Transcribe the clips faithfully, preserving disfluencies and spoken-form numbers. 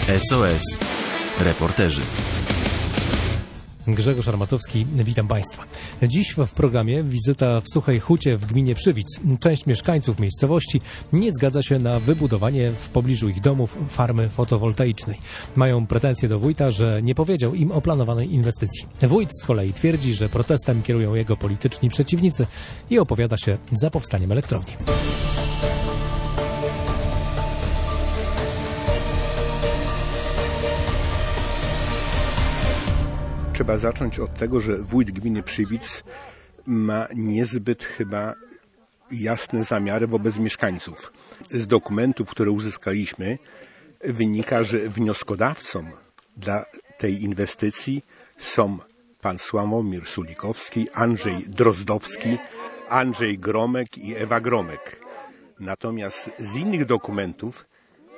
S O S. Reporterzy. Grzegorz Armatowski, witam Państwa. Dziś w programie wizyta w Suchej Hucie w gminie Przywic. Część mieszkańców miejscowości nie zgadza się na wybudowanie w pobliżu ich domów farmy fotowoltaicznej. Mają pretensje do wójta, że nie powiedział im o planowanej inwestycji. Wójt z kolei twierdzi, że protestem kierują jego polityczni przeciwnicy i opowiada się za powstaniem elektrowni. Trzeba zacząć od tego, że wójt gminy Przywic ma niezbyt chyba jasne zamiary wobec mieszkańców. Z dokumentów, które uzyskaliśmy, wynika, że wnioskodawcą dla tej inwestycji są pan Sławomir Sulikowski, Andrzej Drozdowski, Andrzej Gromek i Ewa Gromek. Natomiast z innych dokumentów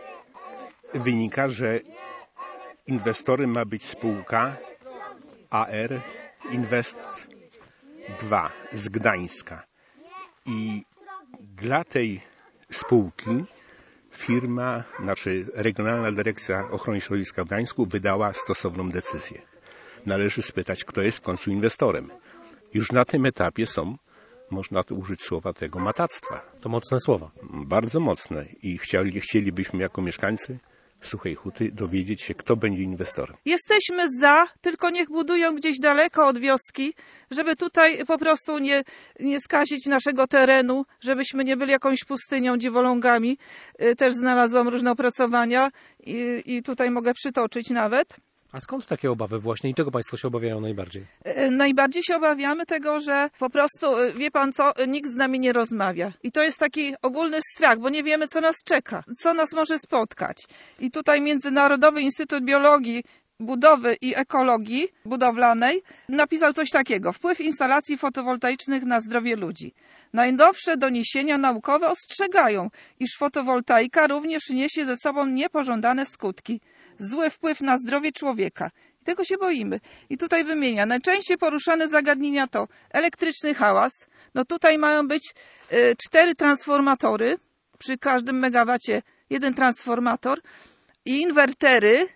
wynika, że inwestorem ma być spółka A R Invest dwa z Gdańska. I dla tej spółki firma, znaczy Regionalna Dyrekcja Ochrony Środowiska w Gdańsku wydała stosowną decyzję. Należy spytać, kto jest w końcu inwestorem. Już na tym etapie są, można tu użyć słowa tego, matactwa. To mocne słowa. Bardzo mocne. I chcieli, chcielibyśmy jako mieszkańcy Suchej Huty dowiedzieć się, kto będzie inwestorem. Jesteśmy za, tylko niech budują gdzieś daleko od wioski, żeby tutaj po prostu nie, nie skazić naszego terenu, żebyśmy nie byli jakąś pustynią, dziwolągami. Też znalazłam różne opracowania i, i tutaj mogę przytoczyć nawet. A skąd takie obawy właśnie i czego Państwo się obawiają najbardziej? Najbardziej się obawiamy tego, że po prostu, wie pan co, nikt z nami nie rozmawia. I to jest taki ogólny strach, bo nie wiemy, co nas czeka, co nas może spotkać. I tutaj Międzynarodowy Instytut Biologii, Budowy i Ekologii Budowlanej napisał coś takiego. Wpływ instalacji fotowoltaicznych na zdrowie ludzi. Najnowsze doniesienia naukowe ostrzegają, iż fotowoltaika również niesie ze sobą niepożądane skutki. Zły wpływ na zdrowie człowieka. I tego się boimy. I tutaj wymienia. Najczęściej poruszane zagadnienia to elektryczny hałas. No tutaj mają być y, cztery transformatory. Przy każdym megawacie jeden transformator. I inwertery.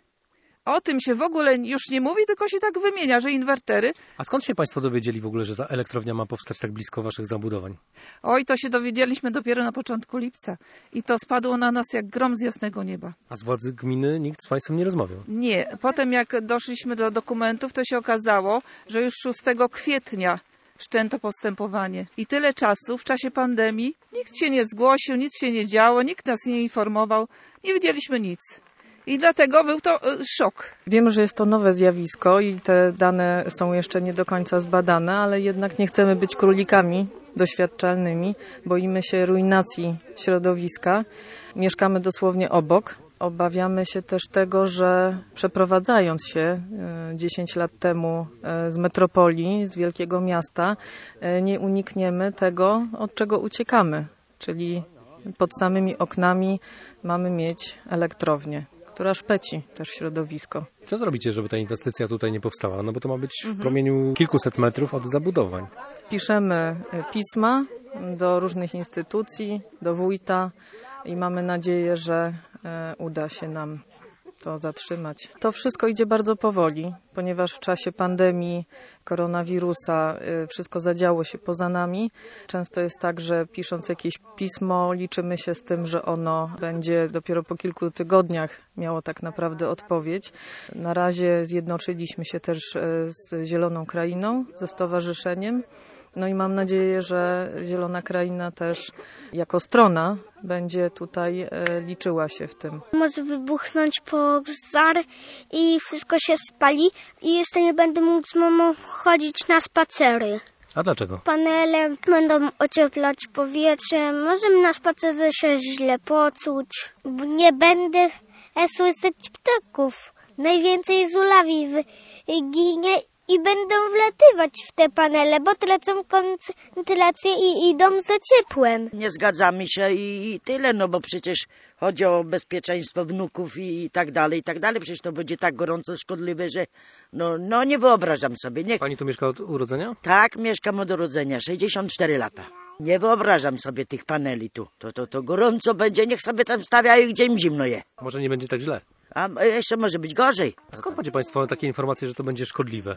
O tym się w ogóle już nie mówi, tylko się tak wymienia, że inwertery. A skąd się Państwo dowiedzieli w ogóle, że ta elektrownia ma powstać tak blisko Waszych zabudowań? Oj, to się dowiedzieliśmy dopiero na początku lipca. I to spadło na nas jak grom z jasnego nieba. A z władzy gminy nikt z Państwem nie rozmawiał? Nie. Potem jak doszliśmy do dokumentów, to się okazało, że już szóstego kwietnia wszczęto postępowanie. I tyle czasu w czasie pandemii nikt się nie zgłosił, nic się nie działo, nikt nas nie informował. Nie wiedzieliśmy nic. I dlatego był to szok. Wiemy, że jest to nowe zjawisko i te dane są jeszcze nie do końca zbadane, ale jednak nie chcemy być królikami doświadczalnymi. Boimy się ruinacji środowiska. Mieszkamy dosłownie obok. Obawiamy się też tego, że przeprowadzając się dziesięć lat temu z metropolii, z wielkiego miasta, nie unikniemy tego, od czego uciekamy. Czyli pod samymi oknami mamy mieć elektrownię, która szpeci też środowisko. Co zrobicie, żeby ta inwestycja tutaj nie powstała? No bo to ma być w promieniu kilkuset metrów od zabudowań. Piszemy pisma do różnych instytucji, do wójta i mamy nadzieję, że uda się nam to zatrzymać. To wszystko idzie bardzo powoli, ponieważ w czasie pandemii koronawirusa wszystko zadziało się poza nami. Często jest tak, że pisząc jakieś pismo liczymy się z tym, że ono będzie dopiero po kilku tygodniach miało tak naprawdę odpowiedź. Na razie zjednoczyliśmy się też z Zieloną Krainą, ze stowarzyszeniem. No i mam nadzieję, że Zielona Kraina też jako strona będzie tutaj liczyła się w tym. Może wybuchnąć pożar i wszystko się spali i jeszcze nie będę mógł z mamą chodzić na spacery. A dlaczego? Panele będą ocieplać powietrze, możemy na spacerze się źle poczuć. Nie będę słyszeć ptaków. Najwięcej żulawi ginie i będą wlatywać w te panele, bo tracą koncentrację i idą za ciepłem. Nie zgadzamy się i, i tyle, no bo przecież chodzi o bezpieczeństwo wnuków i tak dalej, i tak dalej. Przecież to będzie tak gorąco szkodliwe, że no, no nie wyobrażam sobie. Nie... Pani tu mieszka od urodzenia? Tak, mieszkam od urodzenia, sześćdziesiąt cztery lata. Nie wyobrażam sobie tych paneli tu. To, to, to gorąco będzie, niech sobie tam stawiają, gdzie im zimno je. Może nie będzie tak źle? A jeszcze może być gorzej. A skąd macie Państwo takie informacje, że to będzie szkodliwe?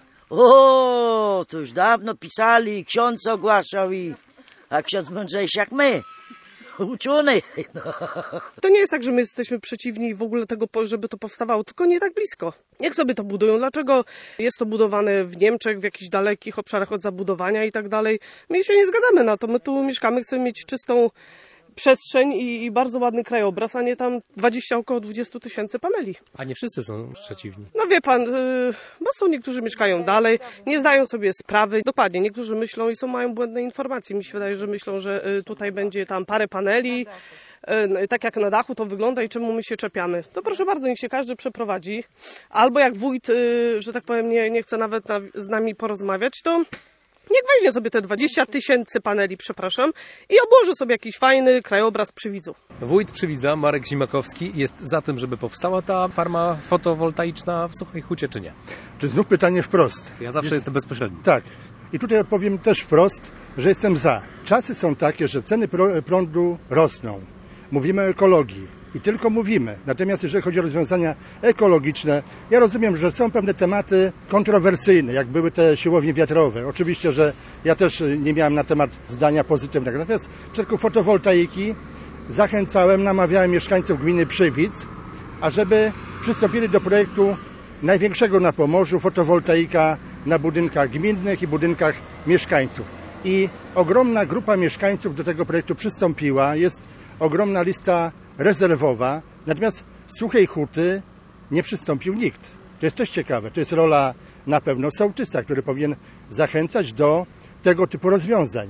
O, to już dawno pisali, ksiądz ogłaszał i... A ksiądz mądrzejszy jak my. Uczony. No. To nie jest tak, że my jesteśmy przeciwni w ogóle tego, żeby to powstawało, tylko nie tak blisko. Jak sobie to budują? Dlaczego jest to budowane w Niemczech, w jakichś dalekich obszarach od zabudowania i tak dalej? My się nie zgadzamy na to. My tu mieszkamy, chcemy mieć czystą przestrzeń i, i bardzo ładny krajobraz, a nie tam dwadzieścia, około dwadzieścia tysięcy paneli. A nie wszyscy są przeciwni. No wie pan, yy, bo są niektórzy mieszkają dalej, nie zdają sobie sprawy. Dokładnie, niektórzy myślą i są mają błędne informacje. Mi się wydaje, że myślą, że yy, tutaj będzie tam parę paneli, yy, tak jak na dachu to wygląda i czemu my się czepiamy. To proszę bardzo, niech się każdy przeprowadzi. Albo jak wójt, yy, że tak powiem, nie, nie chce nawet na, z nami porozmawiać, to... Niech weźmie sobie te dwadzieścia tysięcy paneli, przepraszam, i obłoży sobie jakiś fajny krajobraz Przywidzu. Wójt Przywidza, Marek Zimakowski, jest za tym, żeby powstała ta farma fotowoltaiczna w Suchej Hucie, czy nie? To znów pytanie wprost. Ja zawsze jest... jestem bezpośredni. Tak. I tutaj odpowiem też wprost, że jestem za. Czasy są takie, że ceny prądu rosną. Mówimy o ekologii. I tylko mówimy. Natomiast jeżeli chodzi o rozwiązania ekologiczne, ja rozumiem, że są pewne tematy kontrowersyjne, jak były te siłownie wiatrowe. Oczywiście, że ja też nie miałem na temat zdania pozytywnego. Natomiast w przypadku fotowoltaiki zachęcałem, namawiałem mieszkańców gminy Przywidz, ażeby przystąpili do projektu największego na Pomorzu, fotowoltaika na budynkach gminnych i budynkach mieszkańców. I ogromna grupa mieszkańców do tego projektu przystąpiła. Jest ogromna lista rezerwowa, natomiast z Suchej Huty nie przystąpił nikt. To jest też ciekawe. To jest rola na pewno sołtysa, który powinien zachęcać do tego typu rozwiązań.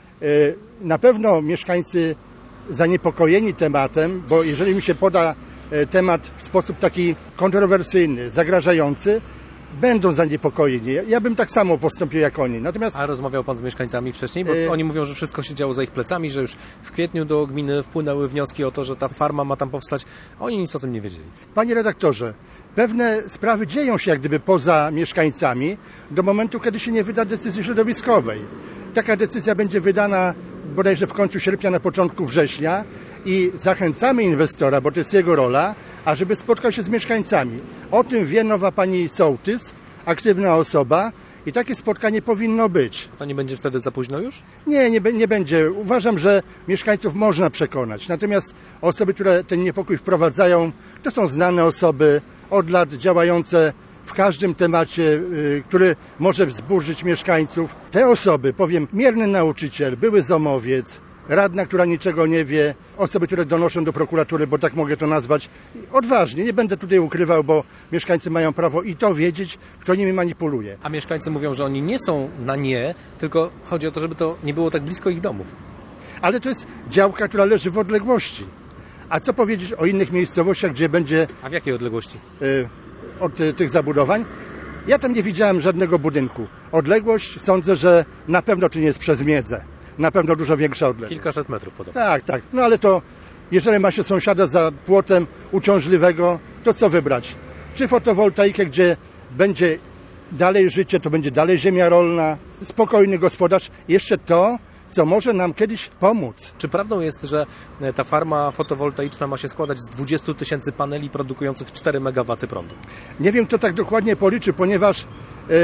Na pewno mieszkańcy zaniepokojeni tematem, bo jeżeli mi się poda temat w sposób taki kontrowersyjny, zagrażający, będą zaniepokojeni. Ja bym tak samo postąpił jak oni. Natomiast... A rozmawiał pan z mieszkańcami wcześniej? Bo yy... oni mówią, że wszystko się działo za ich plecami, że już w kwietniu do gminy wpłynęły wnioski o to, że ta farma ma tam powstać. Oni nic o tym nie wiedzieli. Panie redaktorze, pewne sprawy dzieją się jak gdyby poza mieszkańcami do momentu, kiedy się nie wyda decyzji środowiskowej. Taka decyzja będzie wydana bodajże w końcu sierpnia, na początku września i zachęcamy inwestora, bo to jest jego rola, ażeby spotkał się z mieszkańcami. O tym wie nowa pani sołtys, aktywna osoba i takie spotkanie powinno być. To nie będzie wtedy za późno już? Nie, nie, nie będzie. Uważam, że mieszkańców można przekonać. Natomiast osoby, które ten niepokój wprowadzają, to są znane osoby, od lat działające w każdym temacie, który może wzburzyć mieszkańców. Te osoby, powiem, mierny nauczyciel, były zomowiec, radna, która niczego nie wie, osoby, które donoszą do prokuratury, bo tak mogę to nazwać, odważnie, nie będę tutaj ukrywał, bo mieszkańcy mają prawo i to wiedzieć, kto nimi manipuluje. A mieszkańcy mówią, że oni nie są na nie, tylko chodzi o to, żeby to nie było tak blisko ich domów. Ale to jest działka, która leży w odległości. A co powiedzieć o innych miejscowościach, gdzie będzie... A w jakiej odległości? Y, od y, tych zabudowań? Ja tam nie widziałem żadnego budynku. Odległość, sądzę, że na pewno to nie jest przez Miedzę. Na pewno dużo większa odległość. Kilkaset metrów podobno. Tak, tak. No ale to, jeżeli ma się sąsiada za płotem uciążliwego, to co wybrać? Czy fotowoltaikę, gdzie będzie dalej życie, to będzie dalej ziemia rolna, spokojny gospodarz. Jeszcze to, co może nam kiedyś pomóc. Czy prawdą jest, że ta farma fotowoltaiczna ma się składać z dwudziestu tysięcy paneli produkujących cztery megawatty prądu? Nie wiem, kto tak dokładnie policzy, ponieważ e,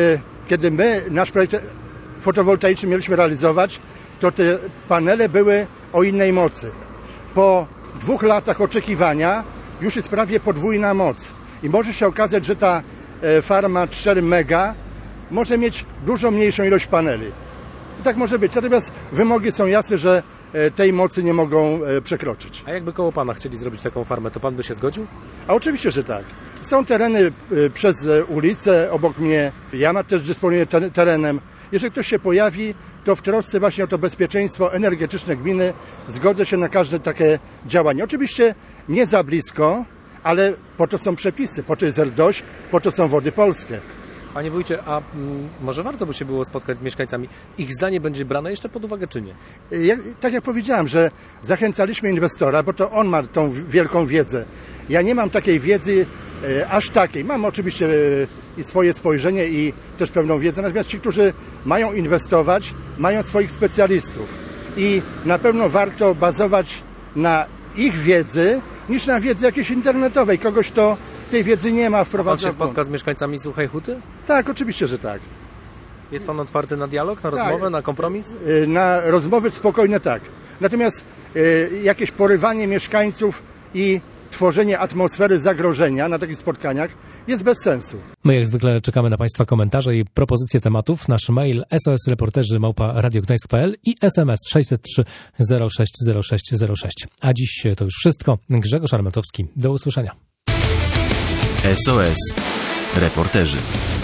kiedy my nasz projekt fotowoltaiczny mieliśmy realizować, to te panele były o innej mocy. Po dwóch latach oczekiwania już jest prawie podwójna moc. I może się okazać, że ta farma cztery mega może mieć dużo mniejszą ilość paneli. I tak może być. Natomiast wymogi są jasne, że tej mocy nie mogą przekroczyć. A jakby koło pana chcieli zrobić taką farmę, to pan by się zgodził? A oczywiście, że tak. Są tereny przez ulicę obok mnie. Ja też dysponuję terenem. Jeżeli ktoś się pojawi, to w trosce właśnie o to bezpieczeństwo energetyczne gminy zgodzę się na każde takie działanie. Oczywiście nie za blisko, ale po to są przepisy, po to jest R D O Ś, po to są Wody Polskie. Panie wójcie, a m, może warto by się było spotkać z mieszkańcami? Ich zdanie będzie brane jeszcze pod uwagę, czy nie? Ja, tak jak powiedziałem, że zachęcaliśmy inwestora, bo to on ma tą wielką wiedzę. Ja nie mam takiej wiedzy e, aż takiej. Mam oczywiście e, swoje spojrzenie i też pewną wiedzę, natomiast ci, którzy mają inwestować, mają swoich specjalistów. I na pewno warto bazować na ich wiedzy niż na wiedzy jakiejś internetowej. Kogoś, kto tej wiedzy nie ma, Pan wprowadza się w błąd. spotka z mieszkańcami Suchej Huty? Tak, oczywiście, że tak. Jest pan otwarty na dialog, na rozmowę, Tak. na kompromis? Y, Na rozmowy spokojne tak. Natomiast y, jakieś porywanie mieszkańców i tworzenie atmosfery zagrożenia na takich spotkaniach jest bez sensu. My jak zwykle czekamy na Państwa komentarze i propozycje tematów. Nasz mail sosreporterzy małpa radiogdańsk kropka p l i S M S sześćset trzy zero sześć zero sześć zero sześć. A dziś to już wszystko. Grzegorz Armatowski. Do usłyszenia. S O S Reporterzy.